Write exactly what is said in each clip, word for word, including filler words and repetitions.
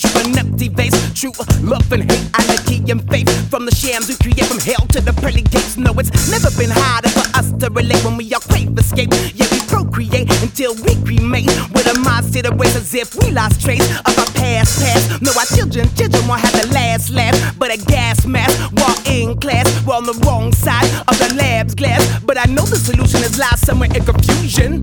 of an empty vase. True love and hate, anarchy and faith. From the shams we create, from hell to the pearly gates. No, it's never been harder for us to relate when we all crave escape. Yeah, we procreate until we cremate. With a mindset of ways as if we lost trace of our past past. No, our children, children won't have the last laugh, but a gas mask while in class. We're on the wrong side of the lab's glass, but I know the solution is lies somewhere in confusion.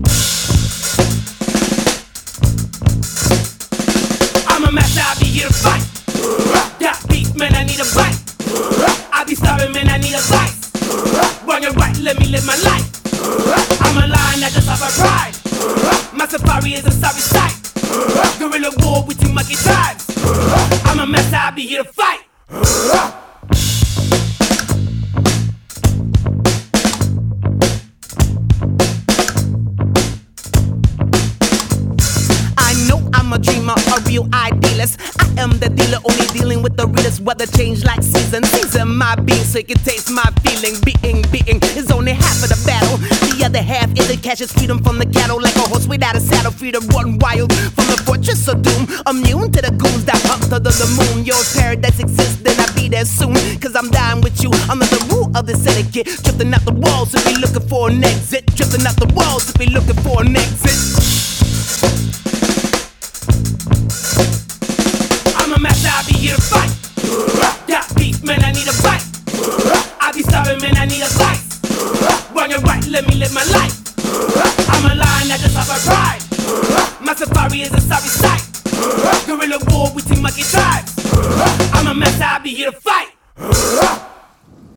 I'm a master, I'll be here to fight. Got beef, man, I need a bite. I be starving, man, I need a vice. Wrong and right, let me live my life. I'm a lion that just off my pride. My safari is a sorry sight. Guerrilla war with two monkey tribes. I'm a master, I'll be here to fight. I'm a dreamer, a real idealist. I am the dealer, only dealing with the realest. Weather change like season, season my being, so you can taste my feeling. Being, being is only half of the battle. The other half is it catches freedom from the cattle, like a horse without a saddle, free to run wild from the fortress of doom. Immune to the goons that hunt under the moon. Your paradise exists, then I'll be there soon. Cause I'm dying with you under the rule of this etiquette. Drifting out the walls if you're looking for an exit. Drifting out the walls if you're looking for an exit. I'm a master, I'll be here to fight. Got beef, man, I need a bite. I be starving, man, I need a vice. Wrong and right, let me live my life. I'm a lion that just off my pride. My safari is a sorry sight. Guerrilla war with two monkey tribes. I'm a master, I'll be here to fight.